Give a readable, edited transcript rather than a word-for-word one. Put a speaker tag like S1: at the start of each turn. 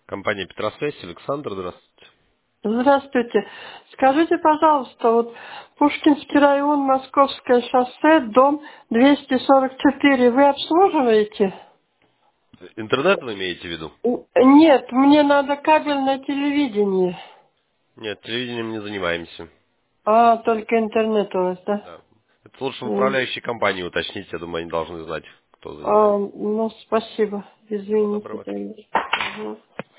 S1: Компания Петросвязь, Александр, здравствуйте.
S2: Здравствуйте. Скажите, пожалуйста, вот Пушкинский район, Московское шоссе, дом 244, вы обслуживаете?
S1: Интернет вы имеете в виду?
S2: Нет, мне надо кабельное телевидение.
S1: Нет, телевидением не занимаемся.
S2: А, только интернет у вас, да?
S1: Да. Это лучше в
S2: М.
S1: управляющей компании уточнить, я думаю, они должны знать, кто
S2: А,
S1: занимается.
S2: ну, спасибо.
S1: Всего
S2: Извините.
S1: доброго.
S2: Тогда. Ага.